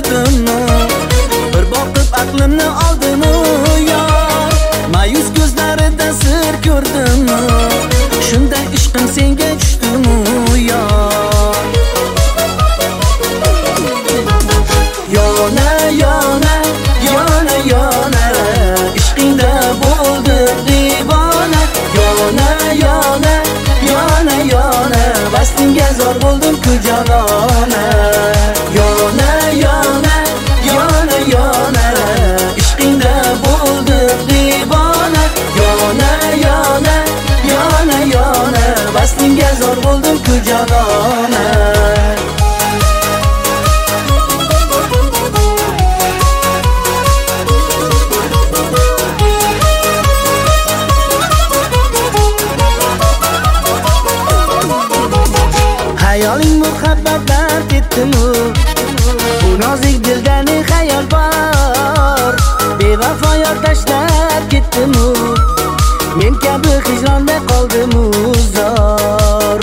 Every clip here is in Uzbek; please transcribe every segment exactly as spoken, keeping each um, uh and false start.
yurtimni, bir boqib aqlimni oldimi yor. Mayus ko'zlarida sir ko'rdimmi, shunday ishqim senga tushdimi yor. Yona yona yona yona ishqingda bo'ldim divona. Yona yona yona yona vaslinga zor bo'ldim-ku janona. Yona yona yona yona ishqingda bo'ldim divona. Yona yona yona yona vaslinga zor bo'ldim-ku janona. Hayoling muhabbatdan ketdimi, bu nozik dilda ne xayol bor. Bevafo yor tashlab ketdimi, men kabi hijronda qoldimi zor.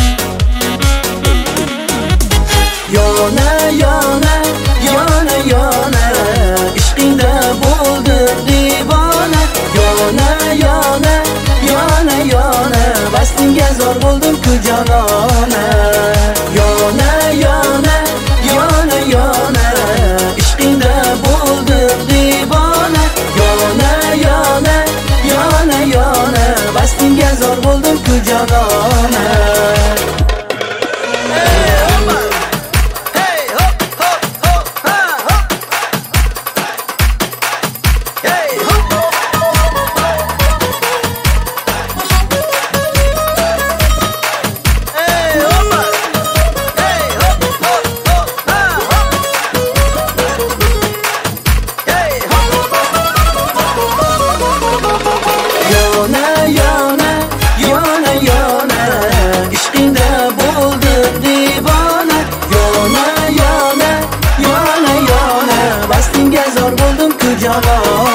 Yona yona yona yona ishqingda bo'ldim divona. Yona yona yona yona vaslinga zor bo'ldim-ku janona. Yona yona yona yona ishqingda bo'ldim divona. Yona yona yona yona vaslinga zor bo'ldim-ku janona. Yona yona yona yona ishqingda bo'ldim divona. Yona yona yona yona vaslinga zor bo'ldim-ku janona.